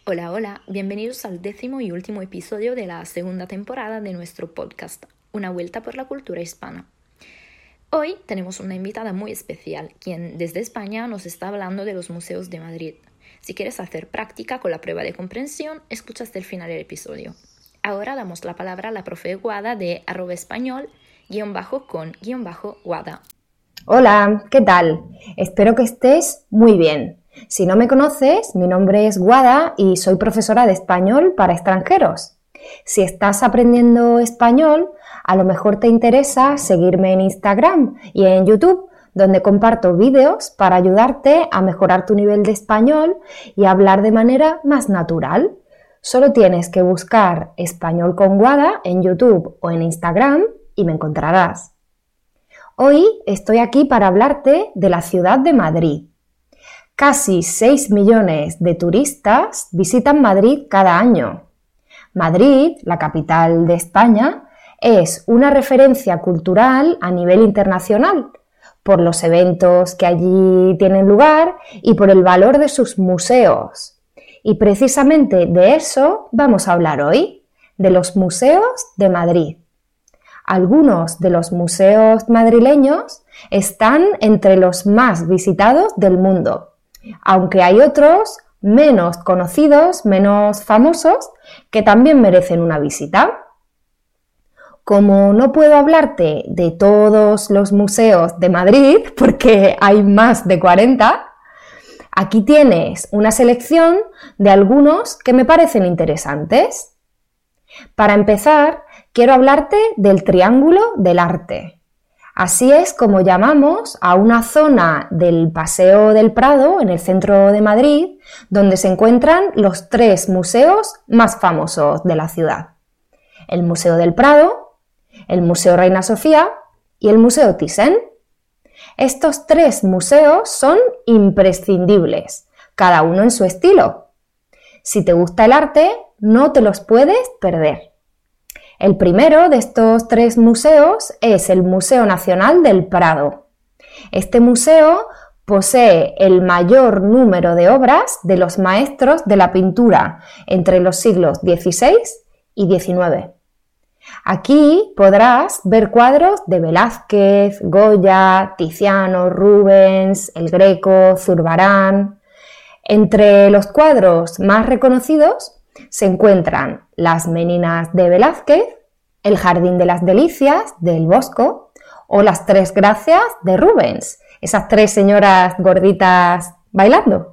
Hola, hola, bienvenidos al 10º y último episodio de la segunda temporada de nuestro podcast, Una vuelta por la cultura hispana. Hoy tenemos una invitada muy especial, quien desde España nos está hablando de los museos de Madrid. Si quieres hacer práctica con la prueba de comprensión, escucha hasta el final del episodio. Ahora damos la palabra a la profe Guada de @español_con_Guada. Hola, ¿qué tal? Espero que estés muy bien. Si no me conoces, mi nombre es Guada y soy profesora de español para extranjeros. Si estás aprendiendo español, a lo mejor te interesa seguirme en Instagram y en YouTube, donde comparto vídeos para ayudarte a mejorar tu nivel de español y hablar de manera más natural. Solo tienes que buscar Español con Guada en YouTube o en Instagram y me encontrarás. Hoy estoy aquí para hablarte de la ciudad de Madrid. Casi 6 millones de turistas visitan Madrid cada año. Madrid, la capital de España, es una referencia cultural a nivel internacional por los eventos que allí tienen lugar y por el valor de sus museos. Y precisamente de eso vamos a hablar hoy, de los museos de Madrid. Algunos de los museos madrileños están entre los más visitados del mundo, aunque hay otros menos conocidos, menos famosos, que también merecen una visita. Como no puedo hablarte de todos los museos de Madrid, porque hay más de 40, aquí tienes una selección de algunos que me parecen interesantes. Para empezar, quiero hablarte del Triángulo del Arte. Así es como llamamos a una zona del Paseo del Prado, en el centro de Madrid, donde se encuentran los 3 museos más famosos de la ciudad. El Museo del Prado, el Museo Reina Sofía y el Museo Thyssen. Estos 3 museos son imprescindibles, cada uno en su estilo. Si te gusta el arte, no te los puedes perder. El primero de estos 3 museos es el Museo Nacional del Prado. Este museo posee el mayor número de obras de los maestros de la pintura entre los siglos XVI y XIX. Aquí podrás ver cuadros de Velázquez, Goya, Tiziano, Rubens, El Greco, Zurbarán. Entre los cuadros más reconocidos se encuentran Las Meninas de Velázquez, El Jardín de las Delicias del Bosco o Las Tres Gracias de Rubens, esas 3 señoras gorditas bailando.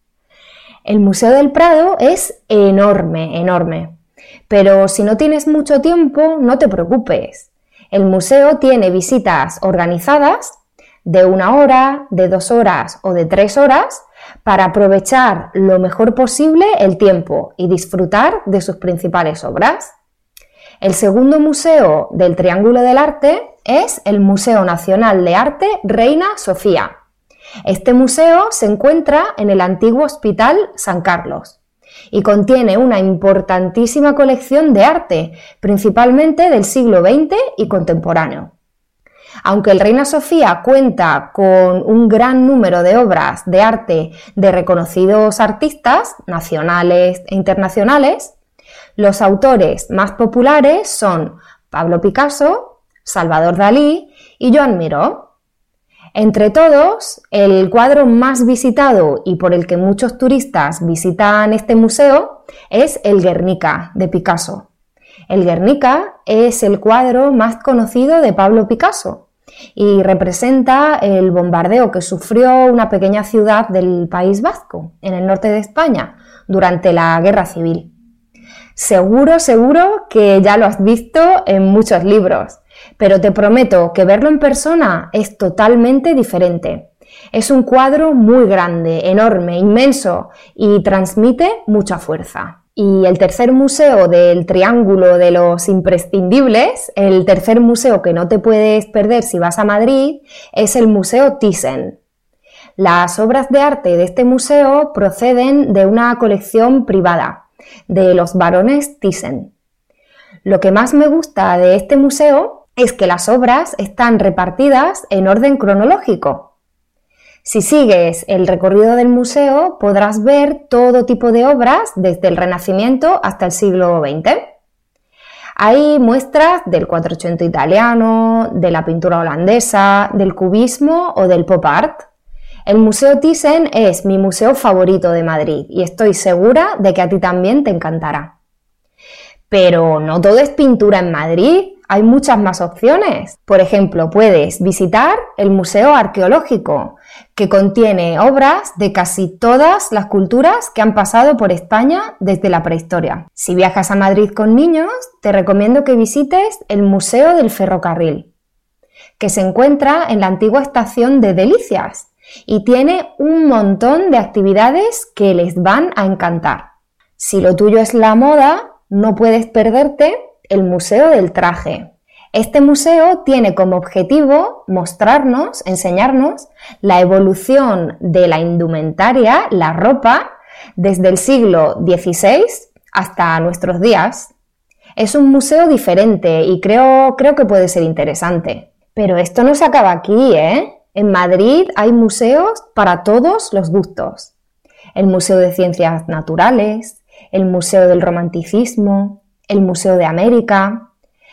El Museo del Prado es enorme, enorme, pero si no tienes mucho tiempo, no te preocupes. El museo tiene visitas organizadas de 1 hora, de 2 horas o de 3 horas para aprovechar lo mejor posible el tiempo y disfrutar de sus principales obras. El segundo museo del Triángulo del Arte es el Museo Nacional de Arte Reina Sofía. Este museo se encuentra en el antiguo Hospital San Carlos y contiene una importantísima colección de arte, principalmente del siglo XX y contemporáneo. Aunque el Reina Sofía cuenta con un gran número de obras de arte de reconocidos artistas nacionales e internacionales, los autores más populares son Pablo Picasso, Salvador Dalí y Joan Miró. Entre todos, el cuadro más visitado y por el que muchos turistas visitan este museo es el Guernica de Picasso. El Guernica es el cuadro más conocido de Pablo Picasso y representa el bombardeo que sufrió una pequeña ciudad del País Vasco, en el norte de España, durante la Guerra Civil. Seguro que ya lo has visto en muchos libros, pero te prometo que verlo en persona es totalmente diferente. Es un cuadro muy grande, enorme, inmenso y transmite mucha fuerza. Y el tercer museo del Triángulo de los Imprescindibles, el tercer museo que no te puedes perder si vas a Madrid, es el Museo Thyssen. Las obras de arte de este museo proceden de una colección privada, de los barones Thyssen. Lo que más me gusta de este museo es que las obras están repartidas en orden cronológico. Si sigues el recorrido del museo, podrás ver todo tipo de obras desde el Renacimiento hasta el siglo XX. Hay muestras del Quattrocento italiano, de la pintura holandesa, del cubismo o del pop art. El Museo Thyssen es mi museo favorito de Madrid y estoy segura de que a ti también te encantará. Pero no todo es pintura en Madrid, hay muchas más opciones. Por ejemplo, puedes visitar el Museo Arqueológico, que contiene obras de casi todas las culturas que han pasado por España desde la prehistoria. Si viajas a Madrid con niños, te recomiendo que visites el Museo del Ferrocarril, que se encuentra en la antigua estación de Delicias y tiene un montón de actividades que les van a encantar. Si lo tuyo es la moda, no puedes perderte el Museo del Traje. Este museo tiene como objetivo mostrarnos, enseñarnos la evolución de la indumentaria, la ropa, desde el siglo XVI hasta nuestros días. Es un museo diferente y creo que puede ser interesante. Pero esto no se acaba aquí, ¿eh? En Madrid hay museos para todos los gustos. El Museo de Ciencias Naturales, el Museo del Romanticismo, el Museo de América.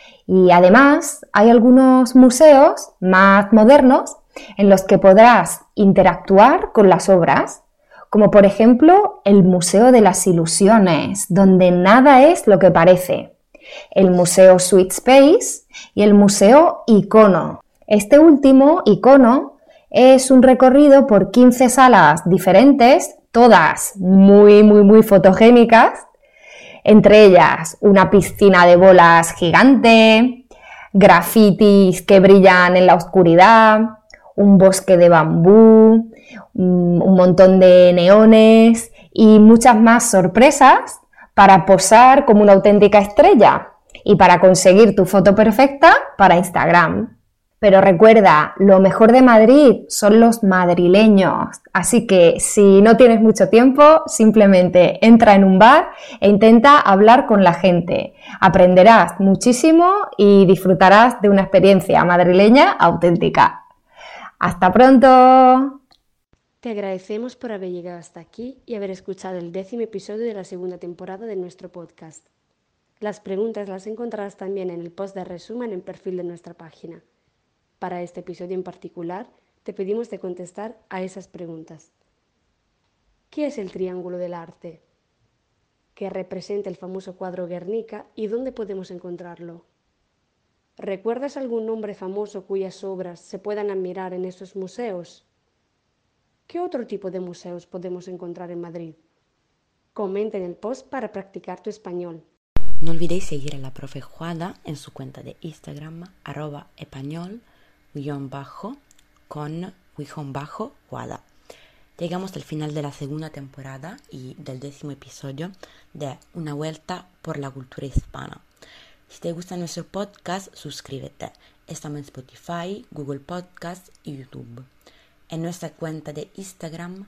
Y además hay algunos museos más modernos en los que podrás interactuar con las obras, como por ejemplo el Museo de las Ilusiones, donde nada es lo que parece, el Museo Sweet Space y el Museo Icono. Este último, Icono, es un recorrido por 15 salas diferentes, todas muy fotogénicas, entre ellas una piscina de bolas gigante, grafitis que brillan en la oscuridad, un bosque de bambú, un montón de neones y muchas más sorpresas para posar como una auténtica estrella y para conseguir tu foto perfecta para Instagram. Pero recuerda, lo mejor de Madrid son los madrileños, así que si no tienes mucho tiempo, simplemente entra en un bar e intenta hablar con la gente. Aprenderás muchísimo y disfrutarás de una experiencia madrileña auténtica. ¡Hasta pronto! Te agradecemos por haber llegado hasta aquí y haber escuchado el 10º episodio de la segunda temporada de nuestro podcast. Las preguntas las encontrarás también en el post de resumen en el perfil de nuestra página. Para este episodio en particular, te pedimos de contestar a esas preguntas. ¿Qué es el Triángulo del Arte? ¿Qué representa el famoso cuadro Guernica y dónde podemos encontrarlo? ¿Recuerdas algún nombre famoso cuyas obras se puedan admirar en estos museos? ¿Qué otro tipo de museos podemos encontrar en Madrid? Comenta en el post para practicar tu español. No olvidéis seguir a la profe Juada en su cuenta de Instagram, @español_con_Juada. Llegamos al final de la segunda temporada y del 10º episodio de Una vuelta por la cultura hispana. Si te gusta nuestro podcast, suscríbete. Estamos en Spotify, Google Podcast y YouTube. En nuestra cuenta de Instagram,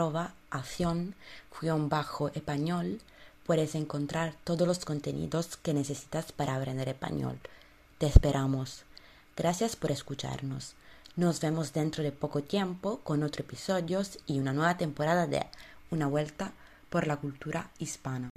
@acción_español, puedes encontrar todos los contenidos que necesitas para aprender español. Te esperamos. Gracias por escucharnos. Nos vemos dentro de poco tiempo con otros episodios y una nueva temporada de Una vuelta por la cultura hispana.